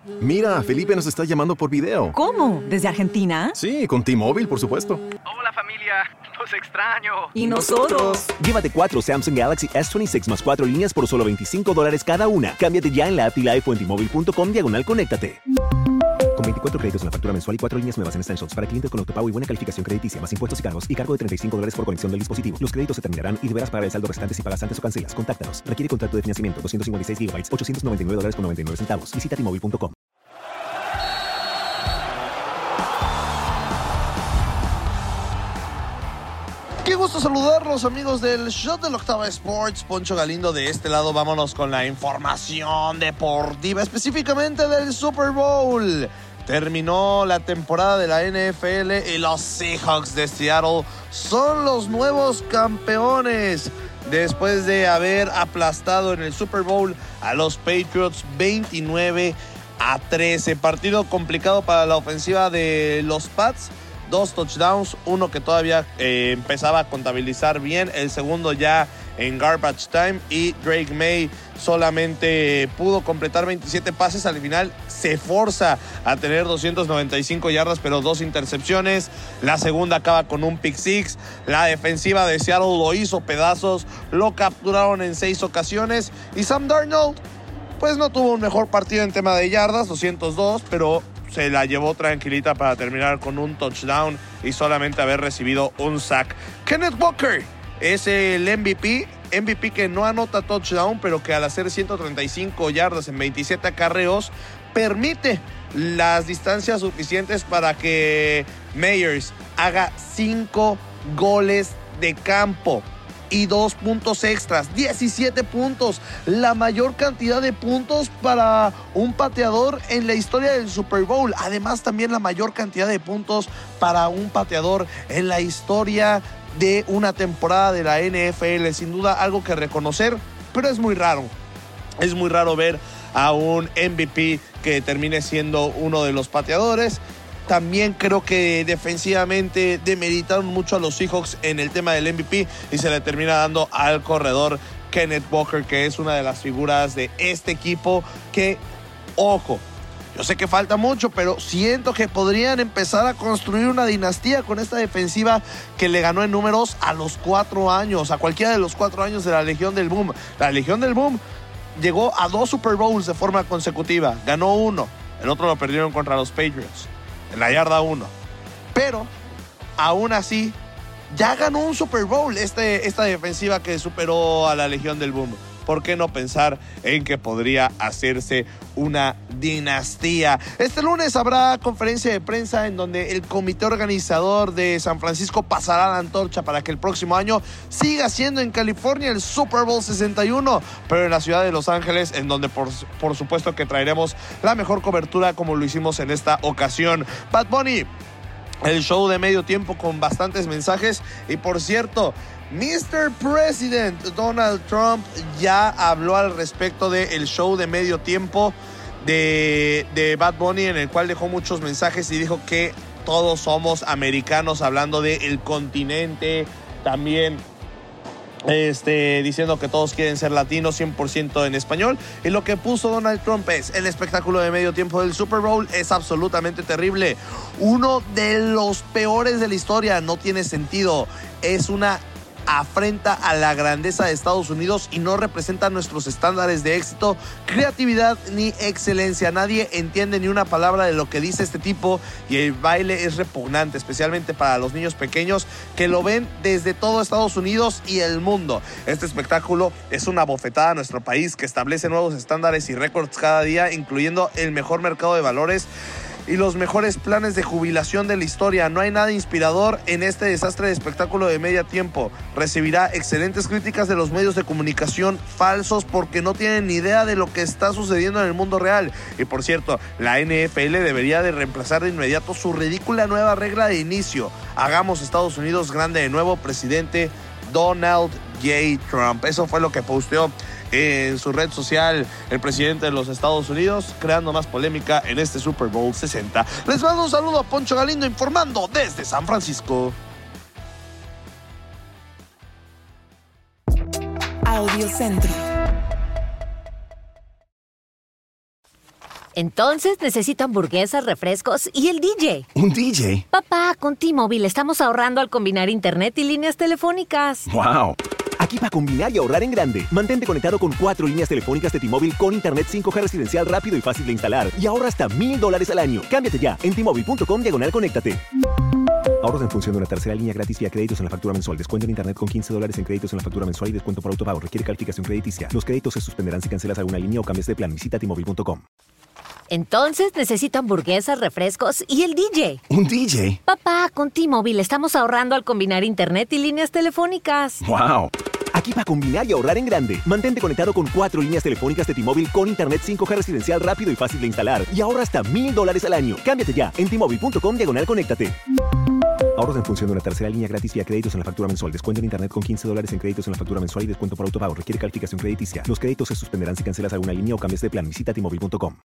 Mira, Felipe nos está llamando por video. ¿Cómo? ¿Desde Argentina? Sí, con T-Mobile, por supuesto. Hola familia, los extraño. ¿Y nosotros? Llévate 4 Samsung Galaxy S26 más 4 líneas por solo $25 cada una. Cámbiate ya en la app T-Life o en T-Mobile.com/conéctate. Con 24 créditos en la factura mensual y 4 líneas nuevas en Essentials para clientes con autopago y buena calificación crediticia, más impuestos y cargos y cargo de $35 por conexión del dispositivo. Los créditos se terminarán y deberás pagar el saldo restante si pagas antes o cancelas. Contáctanos. Requiere contrato de financiamiento. 256 GB, $899.99. Visita T-Mobile.com. Qué gusto saludarlos, amigos del Shot de la Octava Sports. Poncho Galindo de este lado. Vámonos con la información deportiva, específicamente del Super Bowl. Terminó la temporada de la NFL y los Seahawks de Seattle son los nuevos campeones después de haber aplastado en el Super Bowl a los Patriots 29-13. Partido complicado para la ofensiva de los Pats. 2 touchdowns, uno que todavía empezaba a contabilizar bien, el segundo ya en garbage time, y Drake May solamente pudo completar 27 pases. Al final se forza a tener 295 yardas, pero 2 intercepciones. La segunda acaba con un pick six. La defensiva de Seattle lo hizo pedazos, lo capturaron en 6 ocasiones, y Sam Darnold pues no tuvo un mejor partido en tema de yardas, 202, pero se la llevó tranquilita para terminar con un touchdown y solamente haber recibido un sack. Kenneth Walker es el MVP que no anota touchdown, pero que al hacer 135 yardas en 27 acarreos permite las distancias suficientes para que Meyers haga 5 goles de campo y 2 puntos extras, 17 puntos, la mayor cantidad de puntos para un pateador en la historia del Super Bowl. Además, también la mayor cantidad de puntos para un pateador en la historia de una temporada de la NFL. Sin duda, algo que reconocer, pero es muy raro. Es muy raro ver a un MVP que termine siendo uno de los pateadores. También creo que defensivamente demeritaron mucho a los Seahawks en el tema del MVP y se le termina dando al corredor Kenneth Walker, que es una de las figuras de este equipo que, ojo, yo sé que falta mucho, pero siento que podrían empezar a construir una dinastía con esta defensiva que le ganó en números a los 4 años, a cualquiera de los 4 años de la Legión del Boom. La Legión del Boom llegó a 2 Super Bowls de forma consecutiva, ganó uno, el otro lo perdieron contra los Patriots en la yarda 1, pero aún así ya ganó un Super Bowl esta defensiva que superó a la Legión del Boom. ¿Por qué no pensar en que podría hacerse una dinastía? Este lunes habrá conferencia de prensa en donde el comité organizador de San Francisco pasará la antorcha para que el próximo año siga siendo en California el Super Bowl 61, pero en la ciudad de Los Ángeles, en donde por supuesto que traeremos la mejor cobertura como lo hicimos en esta ocasión. Bad Bunny, el show de medio tiempo con bastantes mensajes. Y por cierto, Mr. President Donald Trump ya habló al respecto del show de medio tiempo de Bad Bunny, en el cual dejó muchos mensajes y dijo que todos somos americanos, hablando del continente. También diciendo que todos quieren ser latinos, 100% en español. Y lo que puso Donald Trump es: el espectáculo de medio tiempo del Super Bowl es absolutamente terrible, uno de los peores de la historia, no tiene sentido, es una afrenta a la grandeza de Estados Unidos y no representa nuestros estándares de éxito, creatividad ni excelencia. Nadie entiende ni una palabra de lo que dice este tipo, y el baile es repugnante, especialmente para los niños pequeños que lo ven desde todo Estados Unidos y el mundo. Este espectáculo es una bofetada a nuestro país, que establece nuevos estándares y récords cada día, incluyendo el mejor mercado de valores y los mejores planes de jubilación de la historia. No hay nada inspirador en este desastre de espectáculo de medio tiempo. Recibirá excelentes críticas de los medios de comunicación falsos porque no tienen ni idea de lo que está sucediendo en el mundo real. Y por cierto, la NFL debería de reemplazar de inmediato su ridícula nueva regla de inicio. Hagamos Estados Unidos grande de nuevo, presidente Donald J. Trump. Eso fue lo que posteó en su red social el presidente de los Estados Unidos, creando más polémica en este Super Bowl 60. Les mando un saludo a Poncho Galindo informando desde San Francisco. Audio Centro. Entonces necesito hamburguesas, refrescos y el DJ. ¿Un DJ? Papá, con T-Mobile estamos ahorrando al combinar internet y líneas telefónicas. ¡Wow! Aquí para combinar y ahorrar en grande. Mantente conectado con 4 líneas telefónicas de T-Mobile con internet 5G residencial rápido y fácil de instalar. Y ahorra hasta $1,000 al año. Cámbiate ya en T-Mobile.com/conéctate. Ahorros en función de una tercera línea gratis vía créditos en la factura mensual. Descuento en internet con $15 en créditos en la factura mensual y descuento por autopago. Requiere calificación crediticia. Los créditos se suspenderán si cancelas alguna línea o cambias de plan. Visita T-Mobile.com. Entonces necesito hamburguesas, refrescos y el DJ. ¿Un DJ? Papá, con T-Mobile estamos ahorrando al combinar internet y líneas telefónicas. ¡Wow! Aquí para combinar y ahorrar en grande. Mantente conectado con 4 líneas telefónicas de T-Mobile con internet 5G residencial rápido y fácil de instalar. Y ahorra hasta $1,000 al año. Cámbiate ya en T-Mobile.com/conéctate. Ahorros en función de una tercera línea gratis vía créditos en la factura mensual. Descuento en internet con $15 en créditos en la factura mensual y descuento por autopago. Requiere calificación crediticia. Los créditos se suspenderán si cancelas alguna línea o cambias de plan. Visita T-Mobile.com.